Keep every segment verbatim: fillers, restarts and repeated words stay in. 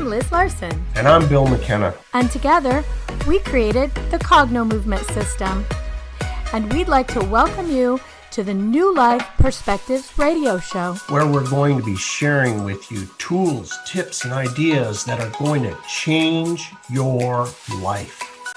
I'm Liz Larson. And I'm Bill McKenna. And together, we created the Cogno Movement System. And we'd like to welcome you to the New Life Perspectives radio show, where we're going to be sharing with you tools, tips, and ideas that are going to change your life.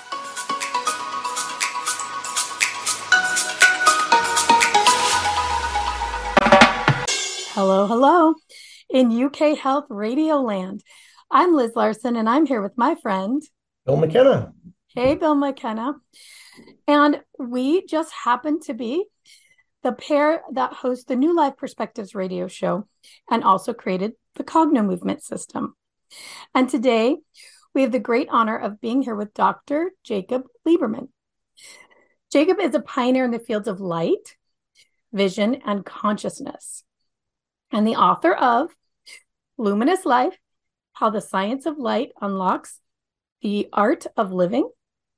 Hello, hello. In U K Health Radio Land, I'm Liz Larson, and I'm here with my friend, Bill McKenna. Hey, Bill McKenna. And we just happen to be the pair that hosts the New Life Perspectives radio show and also created the Cogno Movement System. And today, we have the great honor of being here with Doctor Jacob Lieberman. Jacob is a pioneer in the fields of light, vision, and consciousness, and the author of Luminous Life, How the Science of Light Unlocks the Art of Living,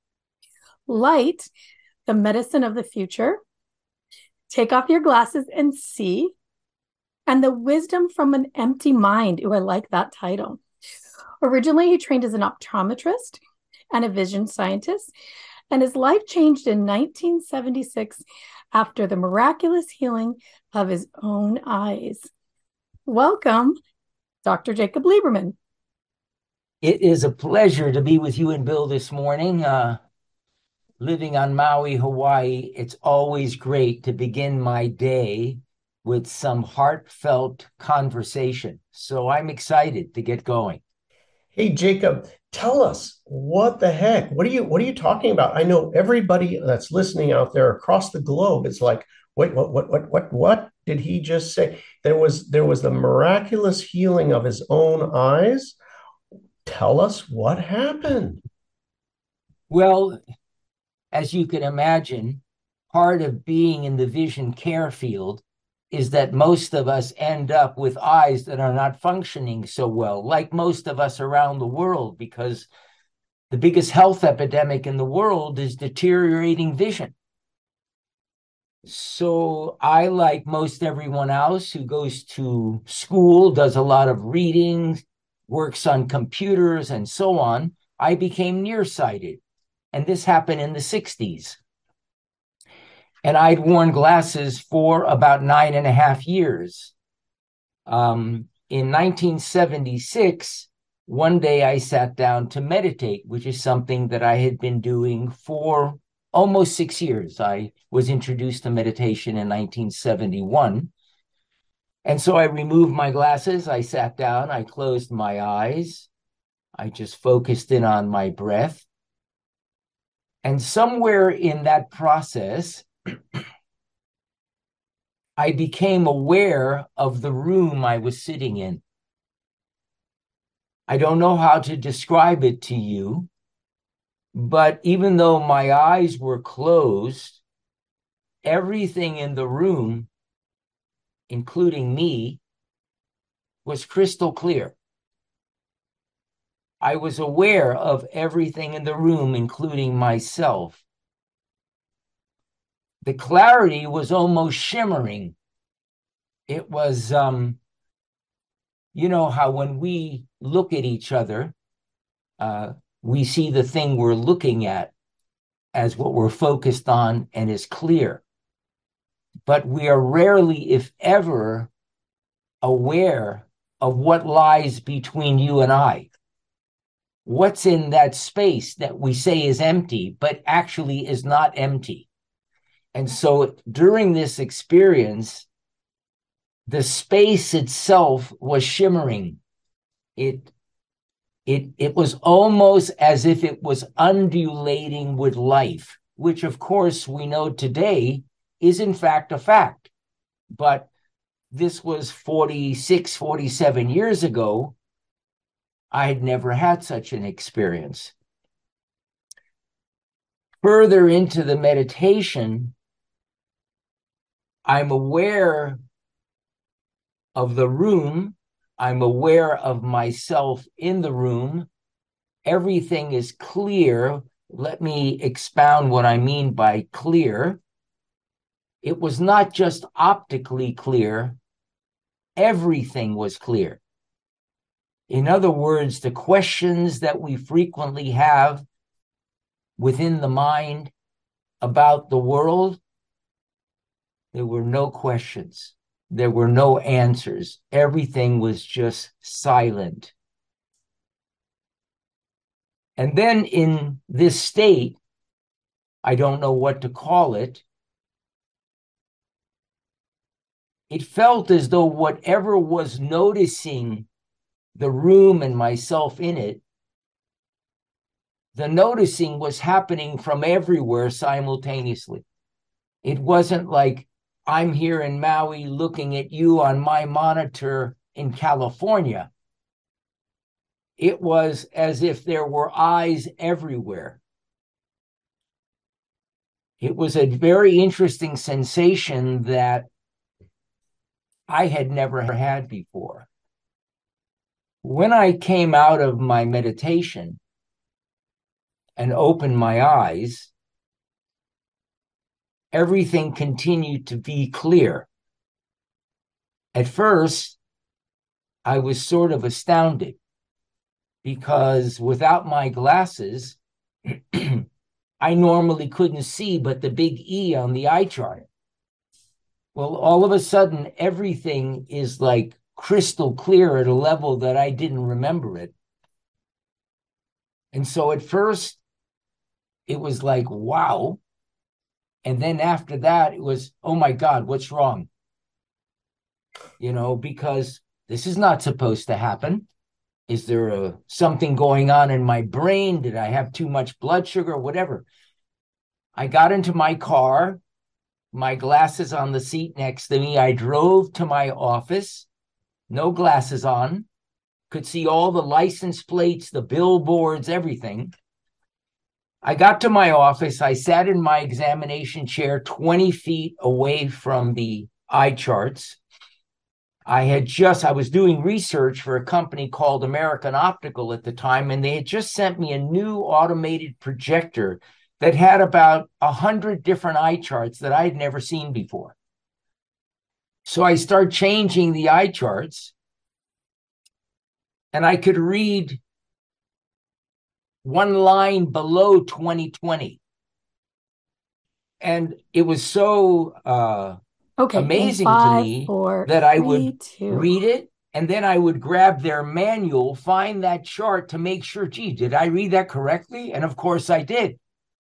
Light, the Medicine of the Future, Take Off Your Glasses and See, and The Wisdom from an Empty Mind. Ooh, I like that title. Originally, he trained as an optometrist and a vision scientist, and his life changed in nineteen seventy-six after the miraculous healing of his own eyes. Welcome, Doctor Jacob Lieberman. It is a pleasure to be with you and Bill this morning. Uh, living on Maui, Hawaii, it's always great to begin my day with some heartfelt conversation. So I'm excited to get going. Hey, Jacob, tell us, what the heck? What are you what are you talking about? I know everybody that's listening out there across the globe is like, wait, what what what what what did he just say? There was there was the miraculous healing of his own eyes. Tell us what happened. Well, as you can imagine, part of being in the vision care field is that most of us end up with eyes that are not functioning so well, like most of us around the world, because the biggest health epidemic in the world is deteriorating vision. So I, like most everyone else who goes to school, does a lot of reading, works on computers and so on, I became nearsighted. And this happened in the sixties. And I'd worn glasses for about nine and a half years. Um, in nineteen seventy-six, one day I sat down to meditate, which is something that I had been doing for almost six years. I was introduced to meditation in nineteen seventy-one. And so I removed my glasses. I sat down. I closed my eyes. I just focused in on my breath. And somewhere in that process, I became aware of the room I was sitting in. I don't know how to describe it to you, but even though my eyes were closed, everything in the room, including me, was crystal clear. I was aware of everything in the room, including myself. The clarity was almost shimmering. It was, um, you know, how when we look at each other, uh, we see the thing we're looking at as what we're focused on and is clear. But we are rarely, if ever, aware of what lies between you and I. What's in that space that we say is empty, but actually is not empty. And so during this experience, the space itself was shimmering. It, it, it was almost as if it was undulating with life, which of course we know today is in fact a fact. But this was forty-six, forty-seven years ago. I had never had such an experience. Further into the meditation, I'm aware of the room. I'm aware of myself in the room. Everything is clear. Let me expound what I mean by clear. It was not just optically clear. Everything was clear. In other words, the questions that we frequently have within the mind about the world, there were no questions. There were no answers. Everything was just silent. And then in this state, I don't know what to call it, it felt as though whatever was noticing the room and myself in it, the noticing was happening from everywhere simultaneously. It wasn't like I'm here in Maui looking at you on my monitor in California. It was as if there were eyes everywhere. It was a very interesting sensation that I had never had before. When I came out of my meditation and opened my eyes, everything continued to be clear. At first, I was sort of astounded because without my glasses, I normally couldn't see but the big E on the eye chart. Well, all of a sudden, everything is like crystal clear at a level that I didn't remember it. And so at first, it was like, wow. And then after that, it was, oh my God, what's wrong? You know, because this is not supposed to happen. Is there a, something going on in my brain? Did I have too much blood sugar? Whatever. I got into my car, my glasses on the seat next to me. I drove to my office, no glasses on, could see all the license plates, the billboards, everything. I got to my office. I sat in my examination chair twenty feet away from the eye charts. I had just, I was doing research for a company called American Optical at the time, and they had just sent me a new automated projector that had about a hundred different eye charts that I had never seen before. So I started changing the eye charts, and I could read one line below twenty twenty. And it was so uh, okay, amazing five, to me four, that I three, would two. read it, and then I would grab their manual, find that chart to make sure, gee, did I read that correctly? And of course I did.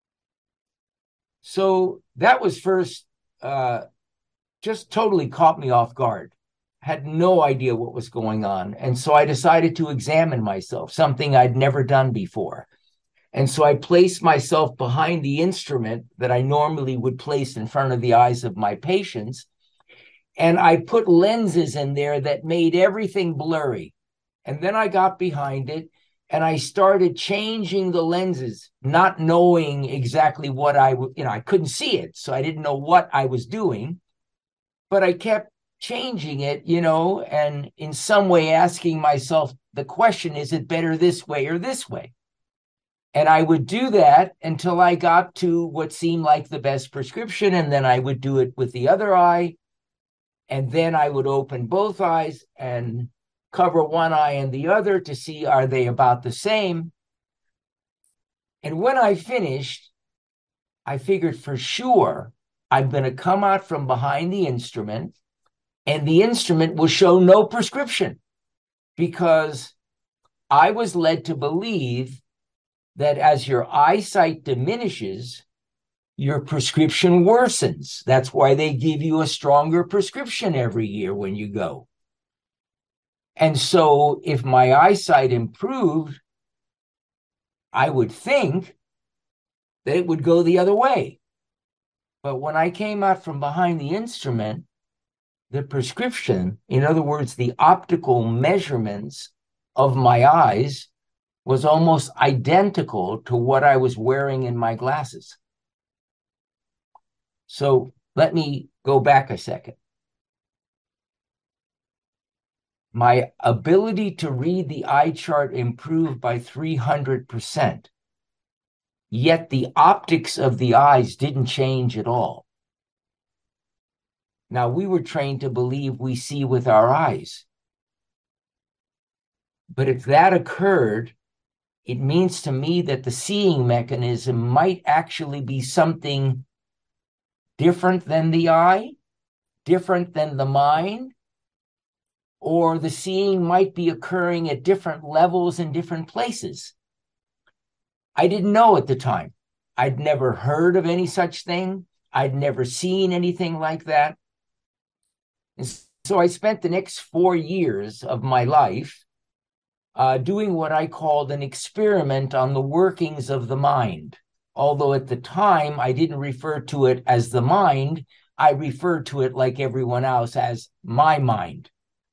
So that was first, uh, just totally caught me off guard. Had no idea what was going on. And so I decided to examine myself, something I'd never done before. And so I placed myself behind the instrument that I normally would place in front of the eyes of my patients. And I put lenses in there that made everything blurry. And then I got behind it and I started changing the lenses, not knowing exactly what I, you know, I couldn't see it. So I didn't know what I was doing, but I kept changing it, you know, and in some way asking myself the question, is it better this way or this way? And I would do that until I got to what seemed like the best prescription. And then I would do it with the other eye. And then I would open both eyes and cover one eye and the other to see, are they about the same? And when I finished, I figured for sure I'm going to come out from behind the instrument and the instrument will show no prescription, because I was led to believe that as your eyesight diminishes, your prescription worsens. That's why they give you a stronger prescription every year when you go. And so if my eyesight improved, I would think that it would go the other way. But when I came out from behind the instrument, the prescription, in other words, the optical measurements of my eyes, was almost identical to what I was wearing in my glasses. So let me go back a second. My ability to read the eye chart improved by three hundred percent. Yet the optics of the eyes didn't change at all. Now, we were trained to believe we see with our eyes. But if that occurred, it means to me that the seeing mechanism might actually be something different than the eye, different than the mind, or the seeing might be occurring at different levels in different places. I didn't know at the time. I'd never heard of any such thing. I'd never seen anything like that. And so I spent the next four years of my life uh, doing what I called an experiment on the workings of the mind. Although at the time I didn't refer to it as the mind, I referred to it like everyone else as my mind.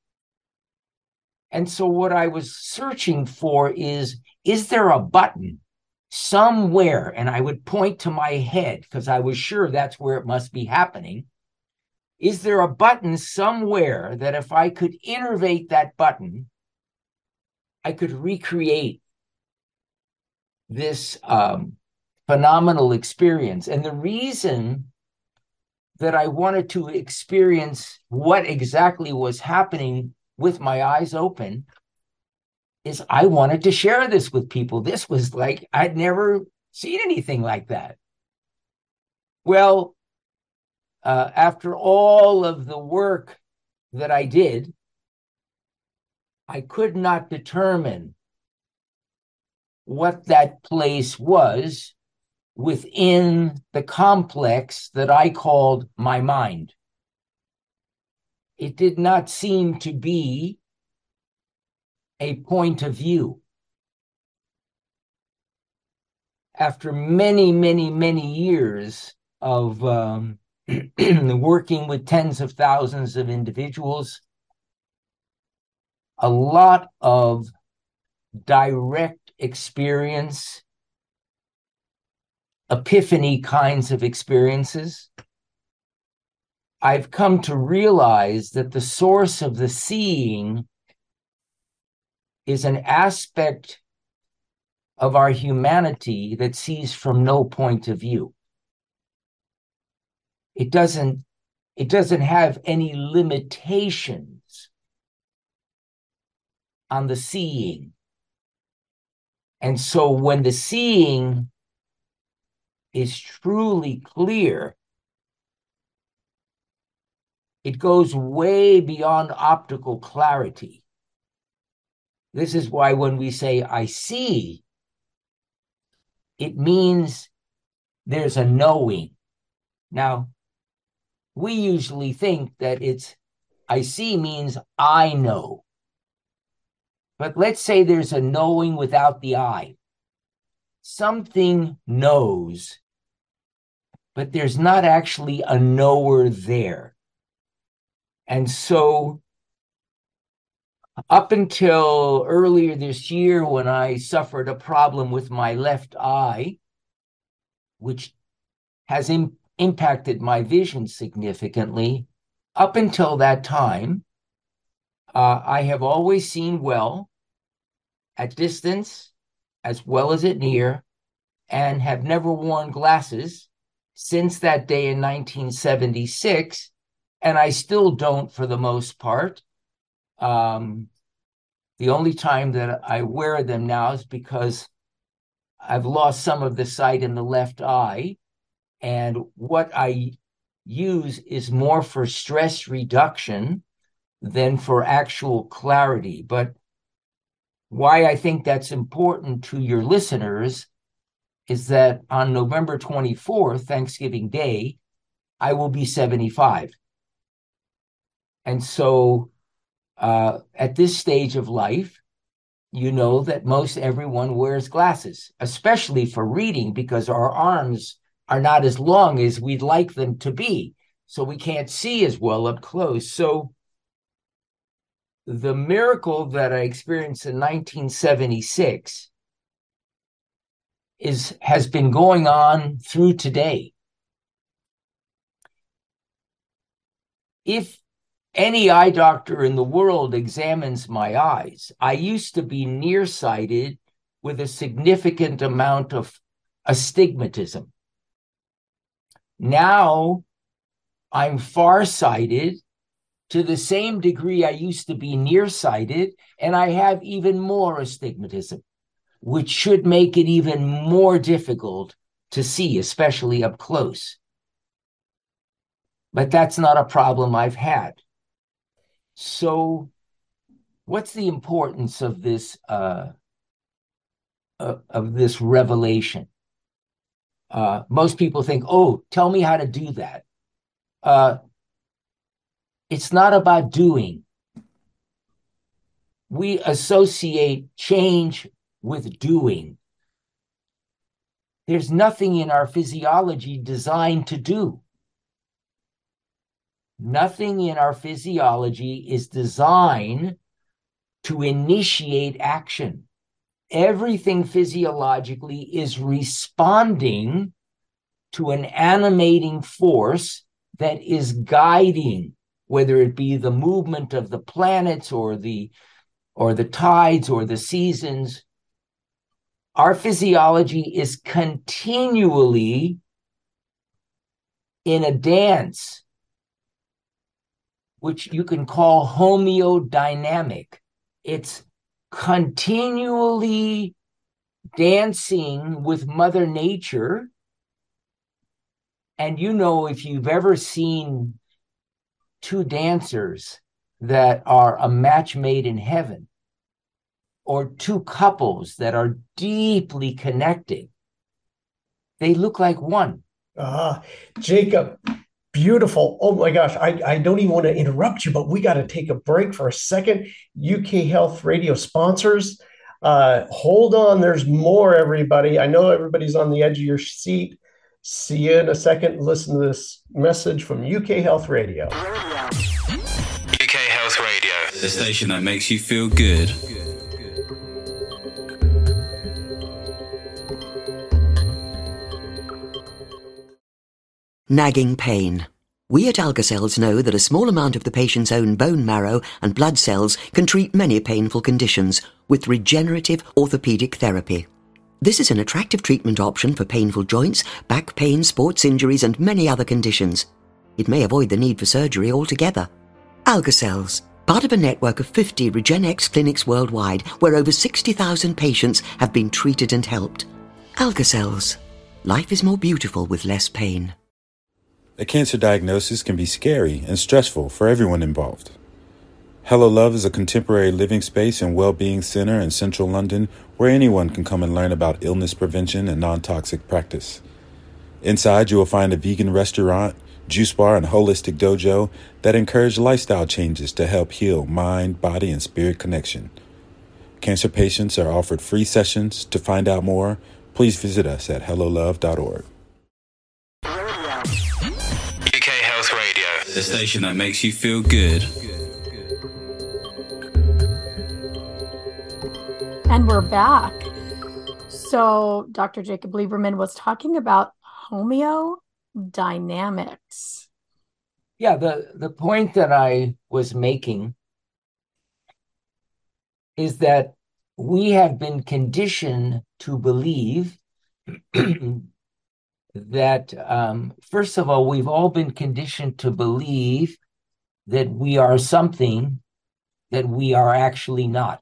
And so what I was searching for is, is there a button somewhere? And I would point to my head because I was sure that's where it must be happening. Is there a button somewhere that if I could innervate that button, I could recreate this um, phenomenal experience? And the reason that I wanted to experience what exactly was happening with my eyes open is I wanted to share this with people. This was like, I'd never seen anything like that. Well, uh, after all of the work that I did, I could not determine what that place was within the complex that I called my mind. It did not seem to be a point of view. After many, many, many years of um, working with tens of thousands of individuals, a lot of direct experience, epiphany kinds of experiences, I've come to realize that the source of the seeing is an aspect of our humanity that sees from no point of view. It doesn't, it doesn't have any limitations on the seeing. And so when the seeing is truly clear, it goes way beyond optical clarity. This is why when we say, I see, it means there's a knowing. Now, we usually think that it's, I see means I know. But let's say there's a knowing without the I. Something knows, but there's not actually a knower there. And so up until earlier this year, when I suffered a problem with my left eye, which has im- impacted my vision significantly, up until that time, uh, I have always seen well at distance as well as at near, and have never worn glasses since that day in nineteen seventy-six. And I still don't for the most part. Um, the only time that I wear them now is because I've lost some of the sight in the left eye. And what I use is more for stress reduction than for actual clarity. But why I think that's important to your listeners is that on November twenty-fourth, Thanksgiving Day, I will be seventy-five. And so uh, at this stage of life, you know that most everyone wears glasses, especially for reading, because our arms are not as long as we'd like them to be. So we can't see as well up close. So the miracle that I experienced in nineteen seventy-six is has been going on through today. If any eye doctor in the world examines my eyes, I used to be nearsighted with a significant amount of astigmatism. Now I'm farsighted To the same degree, I used to be nearsighted, and I have even more astigmatism, which should make it even more difficult to see, especially up close. But that's not a problem I've had. So what's the importance of this uh, uh, of this revelation? Uh, most people think, oh, tell me how to do that. Uh, it's not about doing. We associate change with doing. There's nothing in our physiology designed to do. Nothing in our physiology is designed to initiate action. Everything physiologically is responding to an animating force that is guiding, whether it be the movement of the planets or the or the tides or the seasons. Our physiology is continually in a dance, which you can call homeodynamic. It's continually dancing with Mother Nature. And you know, if you've ever seen two dancers that are a match made in heaven, or two couples that are deeply connected, they look like one. Ah, Jacob, beautiful. Oh my gosh, I, I don't even want to interrupt you, but we got to take a break for a second. U K Health Radio sponsors. Uh, hold on, there's more, everybody. I know everybody's on the edge of your seat. See you in a second. Listen to this message from U K Health Radio. U K Health Radio, the station that makes you feel good. Nagging pain. We at Alka-Cells know that a small amount of the patient's own bone marrow and blood cells can treat many painful conditions with regenerative orthopedic therapy. This is an attractive treatment option for painful joints, back pain, sports injuries, and many other conditions. It may avoid the need for surgery altogether. Alka-Cells, part of a network of fifty RegenX clinics worldwide, where over sixty thousand patients have been treated and helped. Alka-Cells. Life is more beautiful with less pain. A cancer diagnosis can be scary and stressful for everyone involved. Hello Love is a contemporary living space and well-being center in central London where anyone can come and learn about illness prevention and non-toxic practice. Inside, you will find a vegan restaurant, juice bar, and holistic dojo that encourage lifestyle changes to help heal mind, body, and spirit connection. Cancer patients are offered free sessions. To find out more, please visit us at hello love dot org. U K Health Radio, the station that makes you feel good. And we're back. So Doctor Jacob Lieberman was talking about homeodynamics. Yeah, the, the point that I was making is that we have been conditioned to believe that, um, first of all, we've all been conditioned to believe that we are something that we are actually not.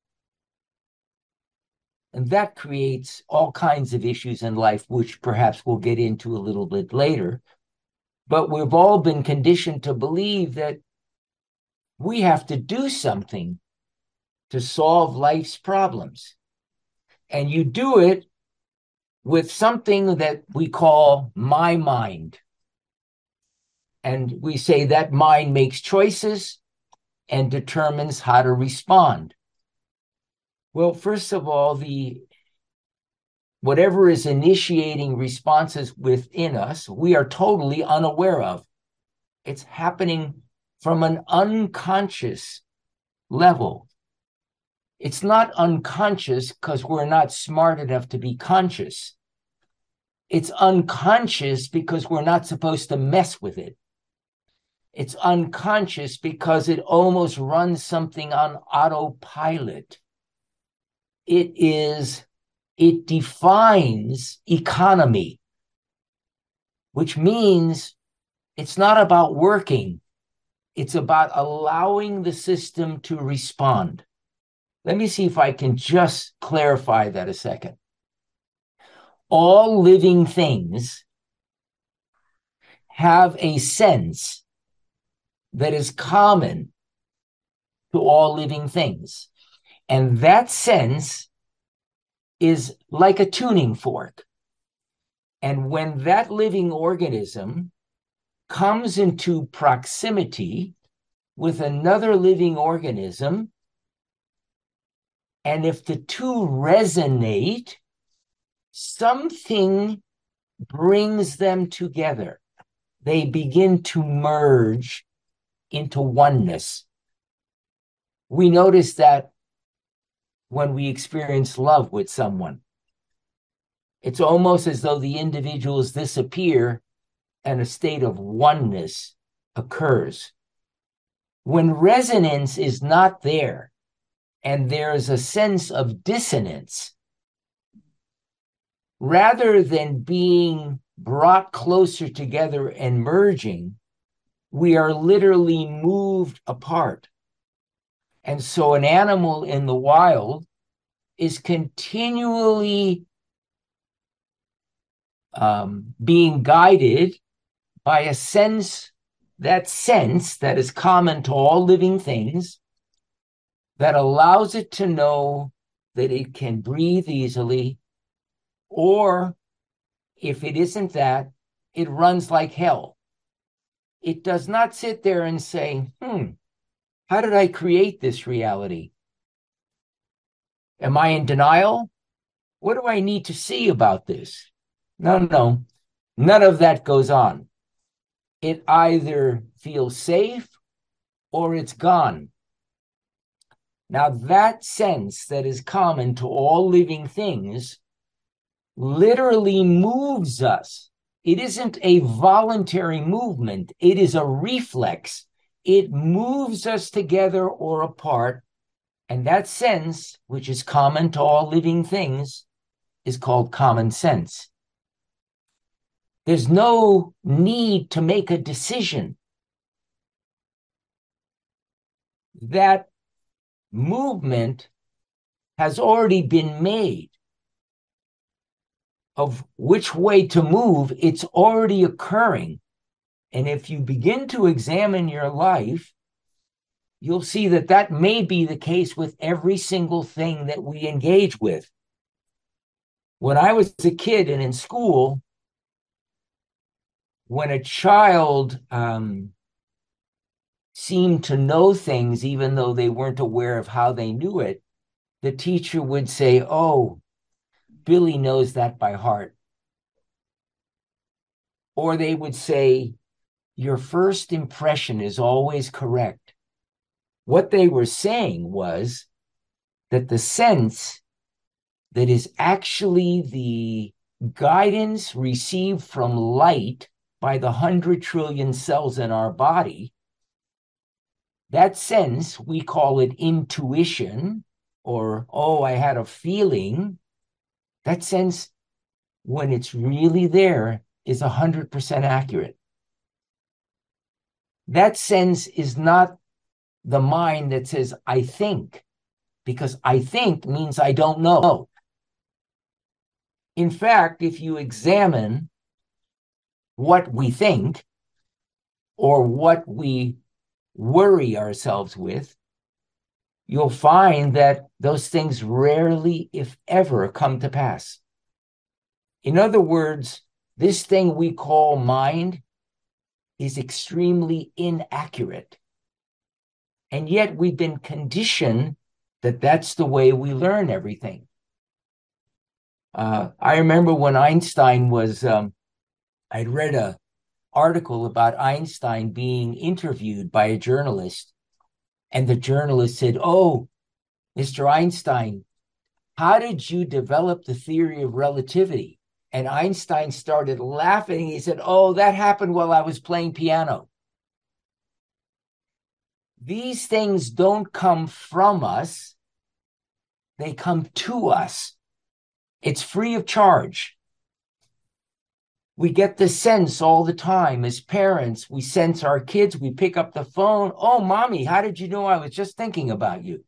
And that creates all kinds of issues in life, which perhaps we'll get into a little bit later. But we've all been conditioned to believe that we have to do something to solve life's problems. And you do it with something that we call my mind. And we say that mind makes choices and determines how to respond. Well, first of all, the whatever is initiating responses within us, we are totally unaware of. It's happening from an unconscious level. It's not unconscious because we're not smart enough to be conscious. It's unconscious because we're not supposed to mess with it. It's unconscious because it almost runs something on autopilot. It is, it defines economy, which means it's not about working. It's about allowing the system to respond. Let me see if I can just clarify that a second. All living things have a sense that is common to all living things. And that sense is like a tuning fork. And when that living organism comes into proximity with another living organism, and if the two resonate, something brings them together. They begin to merge into oneness. We notice that when we experience love with someone. It's almost as though the individuals disappear and a state of oneness occurs. When resonance is not there and there is a sense of dissonance, rather than being brought closer together and merging, we are literally moved apart. And so an animal in the wild is continually um, being guided by a sense, that sense that is common to all living things, that allows it to know that it can breathe easily, or if it isn't that, it runs like hell. It does not sit there and say, hmm, how did I create this reality? Am I in denial? What do I need to see about this? No, no, none of that goes on. It either feels safe or it's gone. Now, that sense that is common to all living things literally moves us. It isn't a voluntary movement. It is a reflex. It moves us together or apart. And that sense, which is common to all living things, is called common sense. There's no need to make a decision. That movement has already been made of which way to move. It's already occurring. And if you begin to examine your life, you'll see that that may be the case with every single thing that we engage with. When I was a kid and in school, when a child um, seemed to know things, even though they weren't aware of how they knew it, the teacher would say, oh, Billy knows that by heart. Or they would say, your first impression is always correct. What they were saying was that the sense that is actually the guidance received from light by the hundred trillion cells in our body, that sense, we call it intuition, or, oh, I had a feeling. That sense, when it's really there, is one hundred percent accurate. That sense is not the mind that says, I think, because I think means I don't know. In fact, if you examine what we think or what we worry ourselves with, you'll find that those things rarely, if ever, come to pass. In other words, this thing we call mind is extremely inaccurate. And yet we've been conditioned that that's the way we learn everything. Uh, I remember when Einstein was, um, I'd read an article about Einstein being interviewed by a journalist. And the journalist said, oh, Mister Einstein, how did you develop the theory of relativity? And Einstein started laughing. He said, oh, that happened while I was playing piano. These things don't come from us. They come to us. It's free of charge. We get the sense all the time as parents. We sense our kids. We pick up the phone. Oh, mommy, how did you know I was just thinking about you?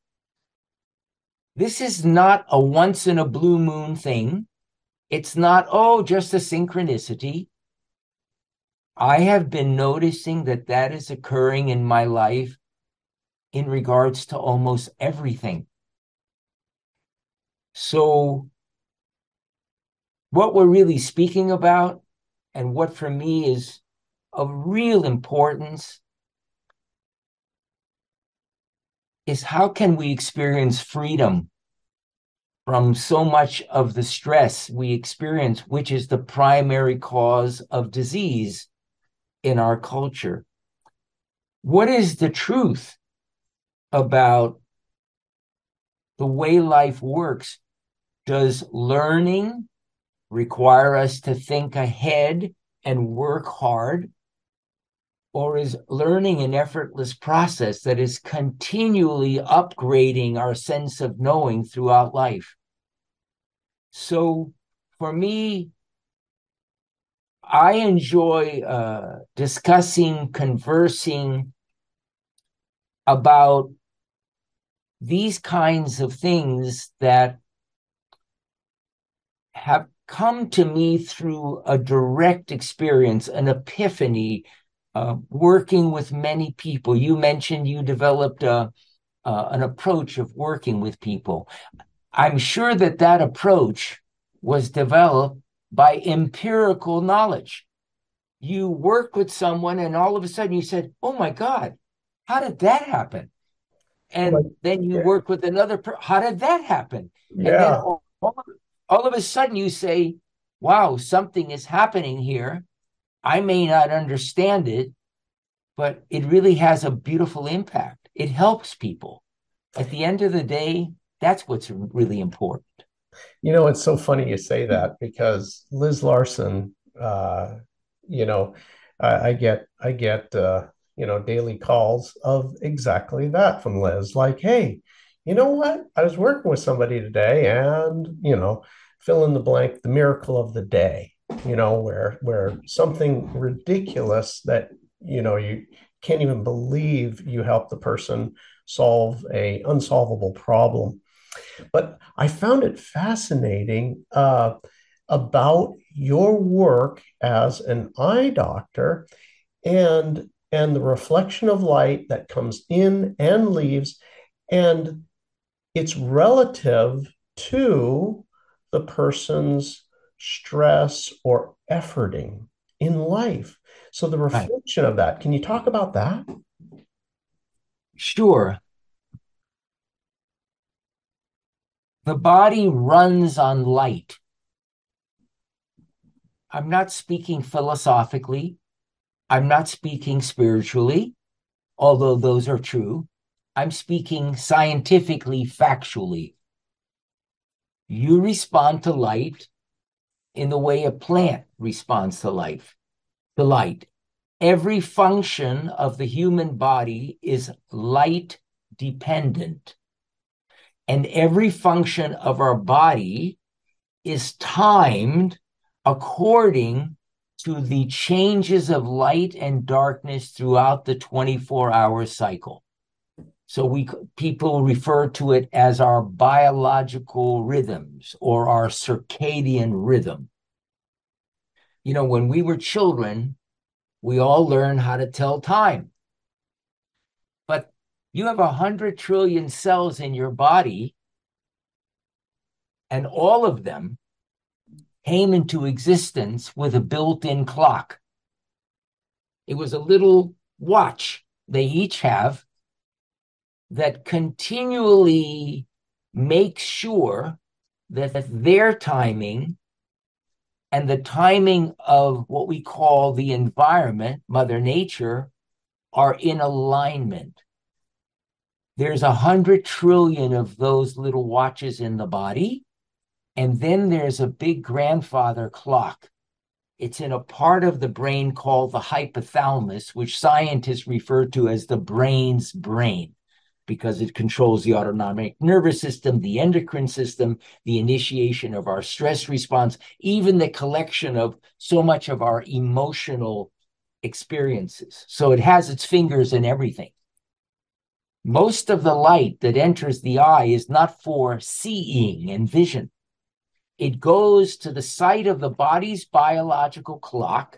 This is not a once in a blue moon thing. It's not, oh, just a synchronicity. I have been noticing that that is occurring in my life in regards to almost everything. So what we're really speaking about, and what for me is of real importance, is how can we experience freedom from so much of the stress we experience, which is the primary cause of disease in our culture. What is the truth about the way life works? Does learning require us to think ahead and work hard? Or is learning an effortless process that is continually upgrading our sense of knowing throughout life? So for me, I enjoy uh, discussing, conversing about these kinds of things that have come to me through a direct experience, an epiphany, uh, working with many people. You mentioned you developed a, uh, an approach of working with people. I'm sure that that approach was developed by empirical knowledge. You worked with someone and all of a sudden you said, oh my God, how did that happen? And like, then you yeah. work with another person. How did that happen? Yeah. And then all, all, of, all of a sudden you say, wow, something is happening here. I may not understand it, but it really has a beautiful impact. It helps people. At the end of the day, that's what's really important. You know, it's so funny you say that, because Liz Larson, uh, you know, I, I get, I get, uh, you know, daily calls of exactly that from Liz. Like, hey, you know what? I was working with somebody today, and, you know, fill in the blank, the miracle of the day, you know, where, where something ridiculous that, you know, you can't even believe you helped the person solve a unsolvable problem. But I found it fascinating uh, about your work as an eye doctor, and and the reflection of light that comes in and leaves, and it's relative to the person's stress or efforting in life. So the reflection right. of that, can you talk about that? Sure. The body runs on light. I'm not speaking philosophically. I'm not speaking spiritually, although those are true. I'm speaking scientifically, factually. You respond to light in the way a plant responds to life, to light. Every function of the human body is light dependent. And every function of our body is timed according to the changes of light and darkness throughout the twenty-four hour cycle. So we people refer to it as our biological rhythms or our circadian rhythm. You know, when we were children, we all learned how to tell time. But you have a hundred trillion cells in your body, and all of them came into existence with a built-in clock. It was a little watch they each have that continually makes sure that their timing and the timing of what we call the environment, Mother Nature, are in alignment. There's a hundred trillion of those little watches in the body. And then there's a big grandfather clock. It's in a part of the brain called the hypothalamus, which scientists refer to as the brain's brain, because it controls the autonomic nervous system, the endocrine system, the initiation of our stress response, even the collection of so much of our emotional experiences. So it has its fingers in everything. Most of the light that enters the eye is not for seeing and vision. It goes to the site of the body's biological clock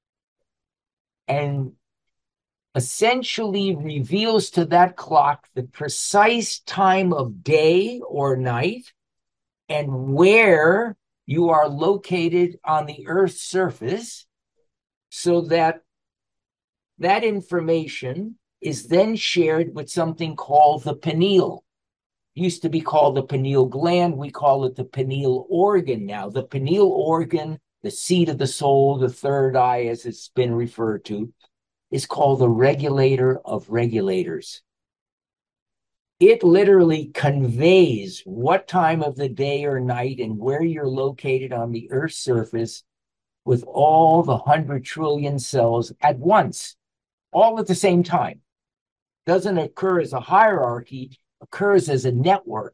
and essentially reveals to that clock the precise time of day or night and where you are located on the Earth's surface, so that that information is then shared with something called the pineal. It used to be called the pineal gland. We call it the pineal organ now. The pineal organ, the seat of the soul, the third eye, as it's been referred to, is called the regulator of regulators. It literally conveys what time of the day or night and where you're located on the Earth's surface with all the hundred trillion cells at once, all at the same time. Doesn't occur as a hierarchy, occurs as a network.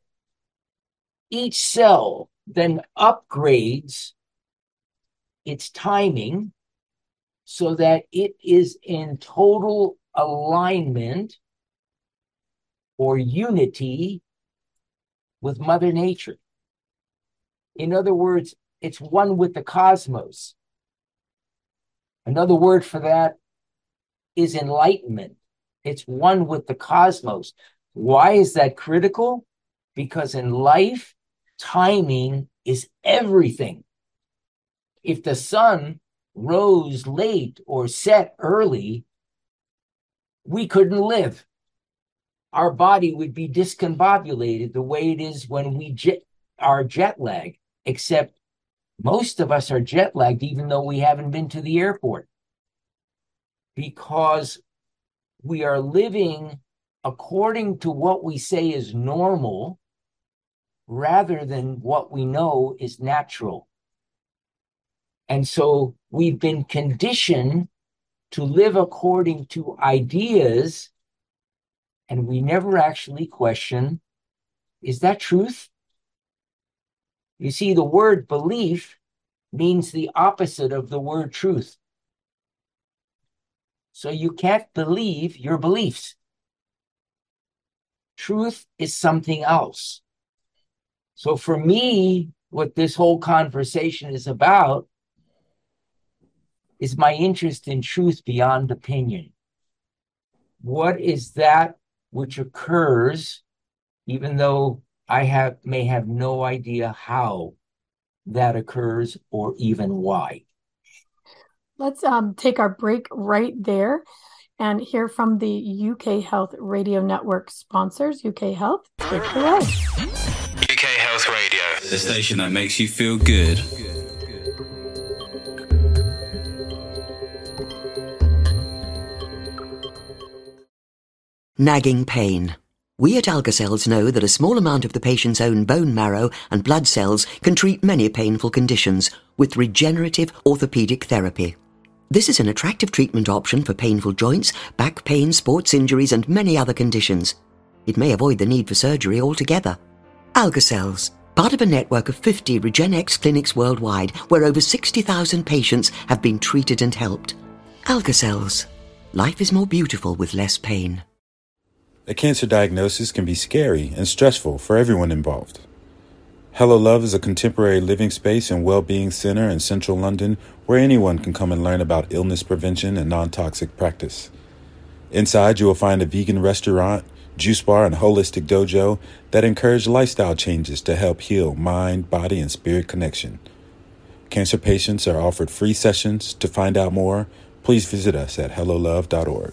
Each cell then upgrades its timing so that it is in total alignment or unity with Mother Nature. In other words, it's one with the cosmos. Another word for that is enlightenment. It's one with the cosmos. Why is that critical? Because in life, timing is everything. If the sun rose late or set early, we couldn't live. Our body would be discombobulated the way it is when we jet, are jet lagged, except most of us are jet lagged even though we haven't been to the airport, because we are living according to what we say is normal rather than what we know is natural. And so we've been conditioned to live according to ideas, and we never actually question, is that truth? You see, the word belief means the opposite of the word truth. So you can't believe your beliefs. Truth is something else. So for me, what this whole conversation is about is my interest in truth beyond opinion. What is that which occurs, even though I have may have no idea how that occurs or even why? Let's um, take our break right there and hear from the U K Health Radio Network sponsors. U K Health, take it away. U K Health Radio, the station that makes you feel good. Nagging pain. We at AlgaCells know that a small amount of the patient's own bone marrow and blood cells can treat many painful conditions with regenerative orthopedic therapy. This is an attractive treatment option for painful joints, back pain, sports injuries, and many other conditions. It may avoid the need for surgery altogether. AlgaCells, part of a network of fifty RegenX clinics worldwide, where over sixty thousand patients have been treated and helped. AlgaCells. Life is more beautiful with less pain. A cancer diagnosis can be scary and stressful for everyone involved. Hello Love is a contemporary living space and well-being center in central London where anyone can come and learn about illness prevention and non-toxic practice. Inside, you will find a vegan restaurant, juice bar, and holistic dojo that encourage lifestyle changes to help heal mind, body, and spirit connection. Cancer patients are offered free sessions. To find out more, please visit us at hello love dot org.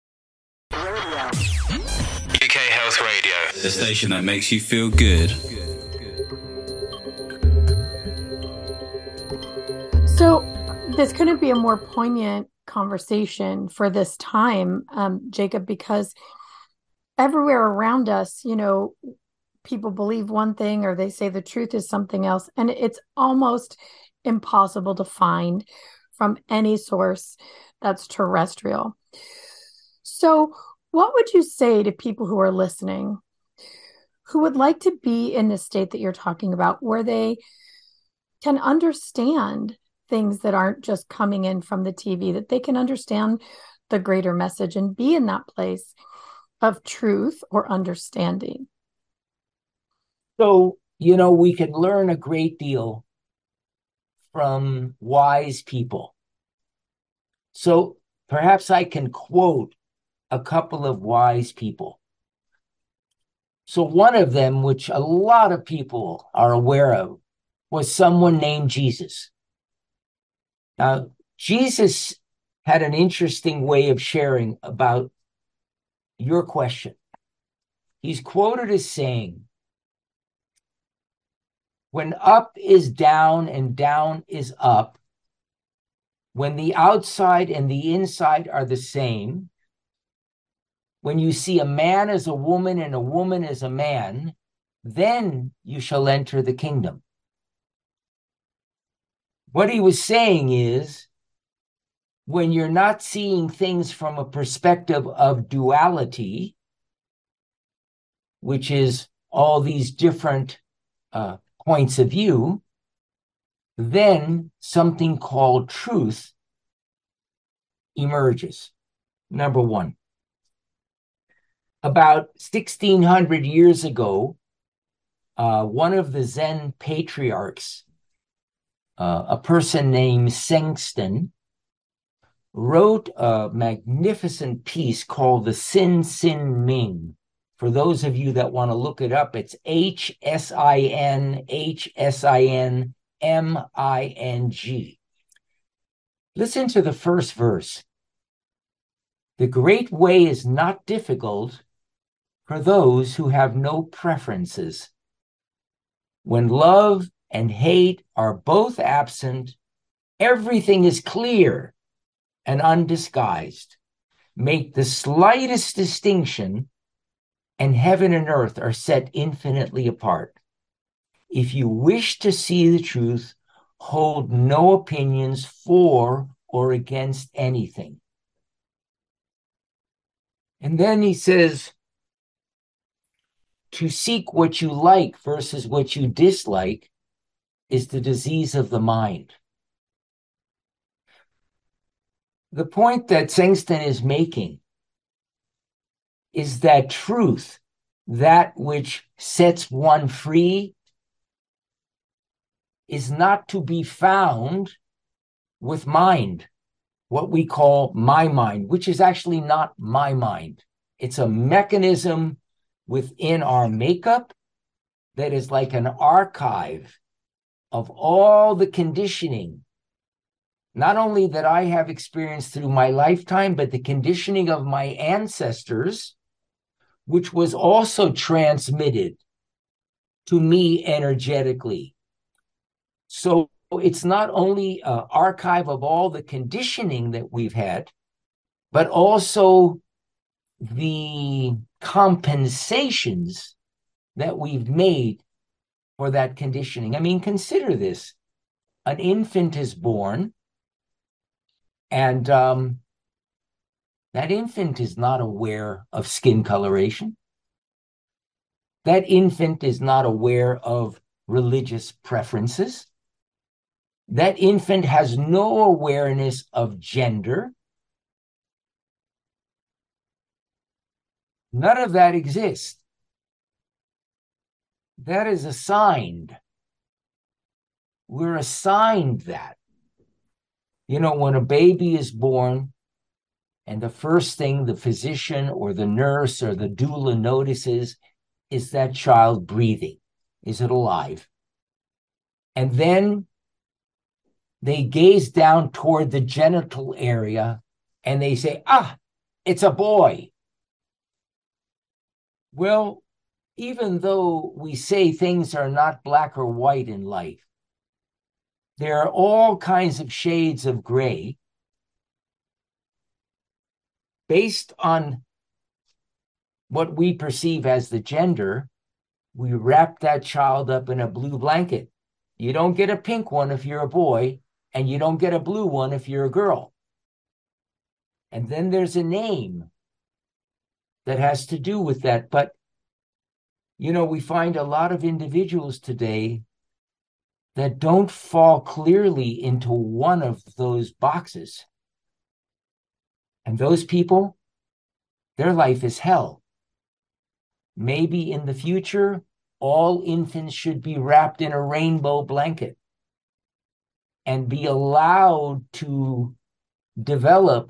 U K Health Radio, the station that makes you feel good. So this couldn't be a more poignant conversation for this time, um, Jacob, because everywhere around us, you know, people believe one thing or they say the truth is something else, and it's almost impossible to find from any source that's terrestrial. So What would you say to people who are listening who would like to be in the state that you're talking about, where they can understand things that aren't just coming in from the T V, that they can understand the greater message and be in that place of truth or understanding? So, you know, we can learn a great deal from wise people. So perhaps I can quote a couple of wise people. So one of them, which a lot of people are aware of, was someone named Jesus. Now, Jesus had an interesting way of sharing about your question. He's quoted as saying, when up is down and down is up, when the outside and the inside are the same, when you see a man as a woman and a woman as a man, then you shall enter the kingdom. What he was saying is, when you're not seeing things from a perspective of duality, which is all these different uh, points of view, then something called truth emerges. Number one. About sixteen hundred years ago, uh, one of the Zen patriarchs, uh, a person named Sengsten, wrote a magnificent piece called the Sin Sin Ming. For those of you that want to look it up, it's H S I N H S I N M I N G. Listen to the first verse. The great way is not difficult for those who have no preferences. When love and hate are both absent, everything is clear and undisguised. Make the slightest distinction, and heaven and earth are set infinitely apart. If you wish to see the truth, hold no opinions for or against anything. And then he says, to seek what you like versus what you dislike is the disease of the mind. The point that Sengsten is making is that truth, that which sets one free, is not to be found with mind, what we call my mind, which is actually not my mind. It's a mechanism within our makeup that is like an archive of all the conditioning, not only that I have experienced through my lifetime, but the conditioning of my ancestors, which was also transmitted to me energetically. So it's not only an archive of all the conditioning that we've had, but also the compensations that we've made for that conditioning. I mean, consider this. An infant is born, and um, that infant is not aware of skin coloration. That infant is not aware of religious preferences. That infant has no awareness of gender. None of that exists. That is assigned. We're assigned that. You know, when a baby is born, and the first thing the physician or the nurse or the doula notices is that child breathing. Is it alive? And then they gaze down toward the genital area and they say, ah, it's a boy. Well, even though we say things are not black or white in life, there are all kinds of shades of gray based on what we perceive as the gender. We wrap that child up in a blue blanket. You don't get a pink one if you're a boy, and you don't get a blue one if you're a girl. And then there's a name that has to do with that. But, you know, we find a lot of individuals today that don't fall clearly into one of those boxes. And those people, their life is hell. Maybe in the future, all infants should be wrapped in a rainbow blanket and be allowed to develop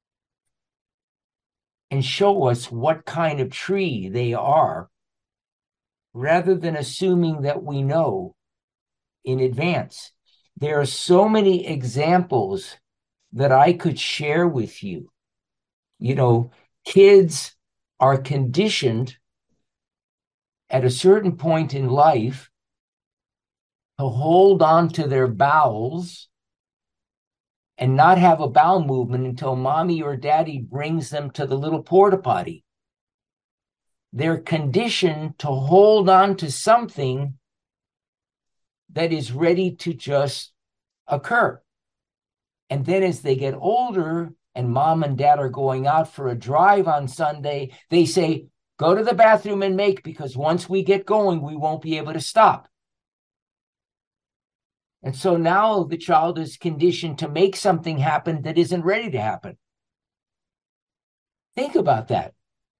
and show us what kind of tree they are, rather than assuming that we know in advance. There are so many examples that I could share with you. You know, kids are conditioned at a certain point in life to hold on to their bowels and not have a bowel movement until mommy or daddy brings them to the little porta potty. They're conditioned to hold on to something that is ready to just occur. And then as they get older and mom and dad are going out for a drive on Sunday, they say, go to the bathroom and make, because once we get going, we won't be able to stop. And so now the child is conditioned to make something happen that isn't ready to happen. Think about that.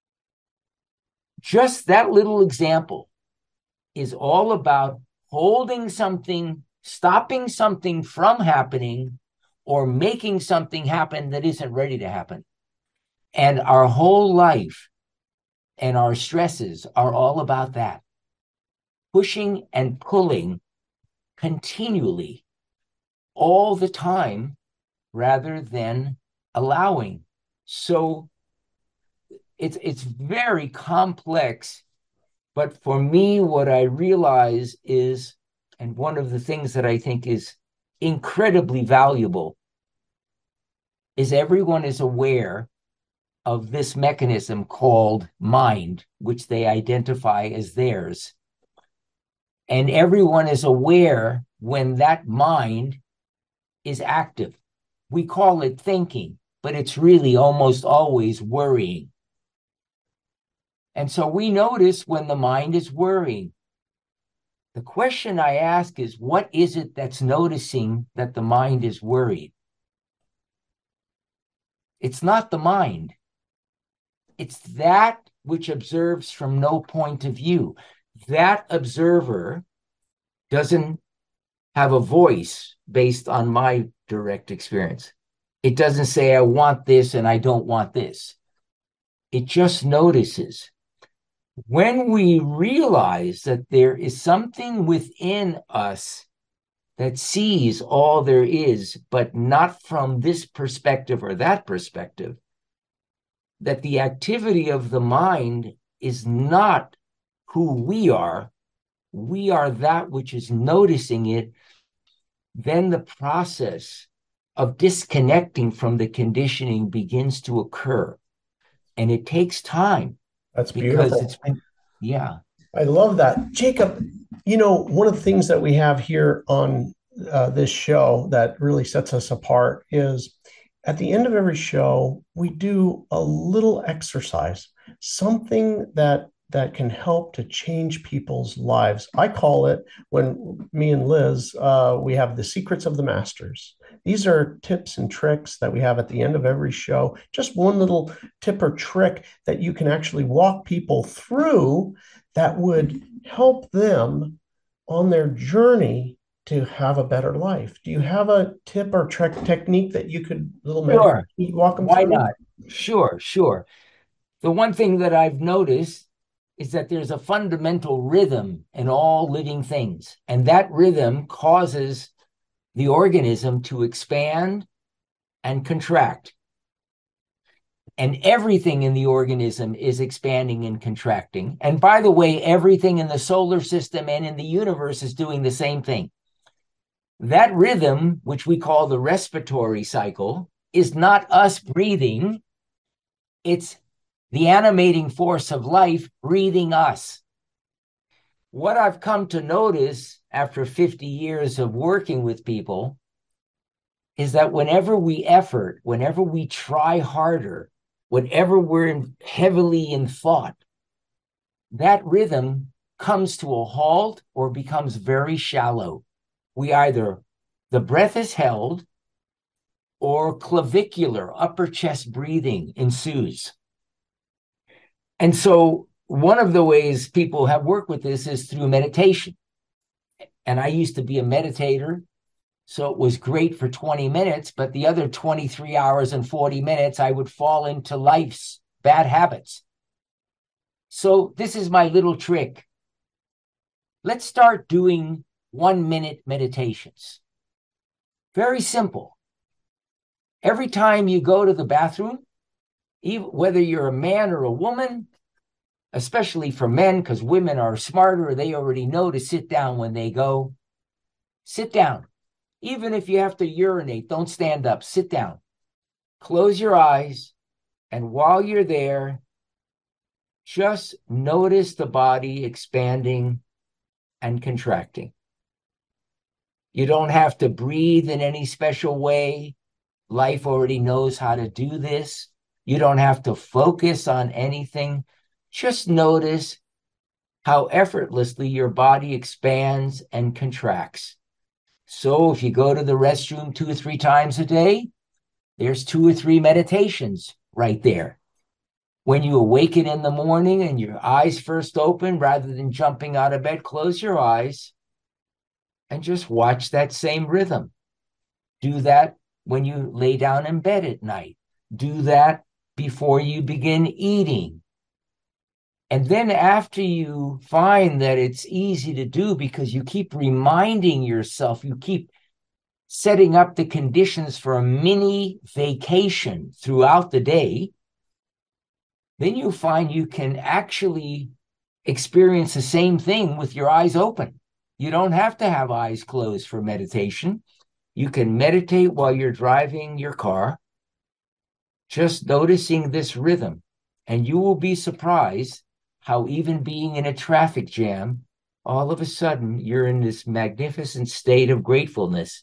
Just that little example is all about holding something, stopping something from happening, or making something happen that isn't ready to happen. And our whole life and our stresses are all about that. Pushing and pulling continually, all the time, rather than allowing. So it's it's very complex. But for me, what I realize is, and one of the things that I think is incredibly valuable, is everyone is aware of this mechanism called mind, which they identify as theirs. And everyone is aware when that mind is active. We call it thinking, but it's really almost always worrying. And so we notice when the mind is worrying. The question I ask is, what is it that's noticing that the mind is worried? It's not the mind. It's that which observes from no point of view. That observer doesn't have a voice based on my direct experience. It doesn't say, I want this and I don't want this. It just notices. When we realize that there is something within us that sees all there is, but not from this perspective or that perspective, that the activity of the mind is not who we are, we are that which is noticing it, then the process of disconnecting from the conditioning begins to occur. And it takes time. That's beautiful. Because it's been, yeah. I love that. Jacob, you know, one of the things that we have here on uh, this show that really sets us apart is at the end of every show, we do a little exercise, something that that can help to change people's lives. I call it, when me and Liz, uh, we have the secrets of the masters. These are tips and tricks that we have at the end of every show. Just one little tip or trick that you can actually walk people through that would help them on their journey to have a better life. Do you have a tip or trick technique that you could little sure. walk them Why through? Why not? Sure, sure. The one thing that I've noticed is that there's a fundamental rhythm in all living things. And that rhythm causes the organism to expand and contract. And everything in the organism is expanding and contracting. And by the way, everything in the solar system and in the universe is doing the same thing. That rhythm, which we call the respiratory cycle, is not us breathing. It's the animating force of life breathing us. What I've come to notice after fifty years of working with people is that whenever we effort, whenever we try harder, whenever we're in, heavily in thought, that rhythm comes to a halt or becomes very shallow. We either, the breath is held or clavicular, upper chest breathing ensues. And so one of the ways people have worked with this is through meditation. And I used to be a meditator, so it was great for twenty minutes, but the other twenty-three hours and forty minutes, I would fall into life's bad habits. So this is my little trick. Let's start doing one minute meditations. Very simple. Every time you go to the bathroom, even whether you're a man or a woman, especially for men, because women are smarter, they already know to sit down when they go. Sit down. Even if you have to urinate, don't stand up, sit down. Close your eyes, and while you're there, just notice the body expanding and contracting. You don't have to breathe in any special way. Life already knows how to do this. You don't have to focus on anything. Just notice how effortlessly your body expands and contracts. So if you go to the restroom two or three times a day, there's two or three meditations right there. When you awaken in the morning and your eyes first open, rather than jumping out of bed, close your eyes and just watch that same rhythm. Do that when you lay down in bed at night. Do that before you begin eating. And then after you find that it's easy to do because you keep reminding yourself, you keep setting up the conditions for a mini vacation throughout the day, then you find you can actually experience the same thing with your eyes open. You don't have to have eyes closed for meditation. You can meditate while you're driving your car, just noticing this rhythm, and you will be surprised how even being in a traffic jam, all of a sudden you're in this magnificent state of gratefulness.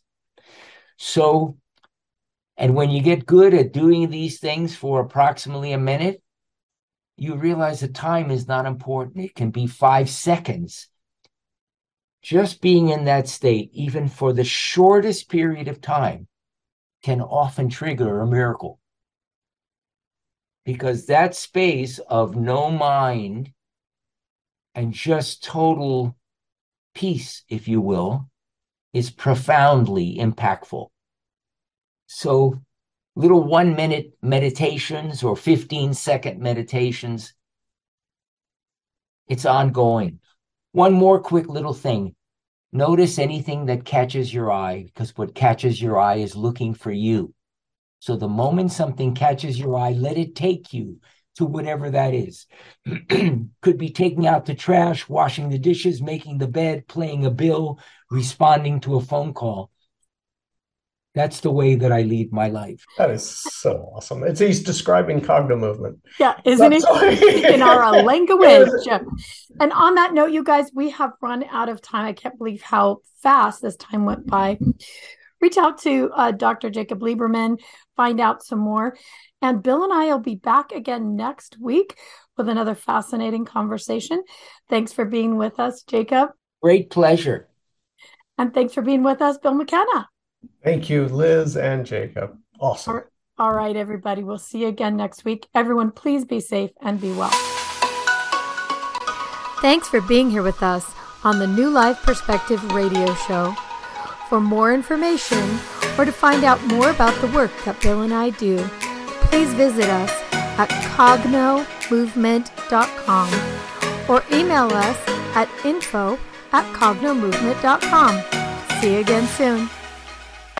So, and when you get good at doing these things for approximately a minute, you realize that time is not important. It can be five seconds. Just being in that state, even for the shortest period of time, can often trigger a miracle. Because that space of no mind and just total peace, if you will, is profoundly impactful. So little one-minute meditations or fifteen-second meditations, it's ongoing. One more quick little thing. Notice anything that catches your eye, because what catches your eye is looking for you. So the moment something catches your eye, let it take you to whatever that is. Could be taking out the trash, washing the dishes, making the bed, paying a bill, responding to a phone call. That's the way that I lead my life. That is so awesome. It's he's describing cogno movement. Yeah, isn't That's it? In our language. And on that note, you guys, we have run out of time. I can't believe how fast this time went by. Reach out to uh, Doctor Jacob Lieberman, find out some more. And Bill and I will be back again next week with another fascinating conversation. Thanks for being with us, Jacob. Great pleasure. And thanks for being with us, Bill McKenna. Thank you, Liz and Jacob. Awesome. All right, everybody. We'll see you again next week. Everyone, please be safe and be well. Thanks for being here with us on the New Life Perspective radio show. For more information or to find out more about the work that Bill and I do, please visit us at cogno movement dot com or email us at info at cogno movement dot com. See you again soon.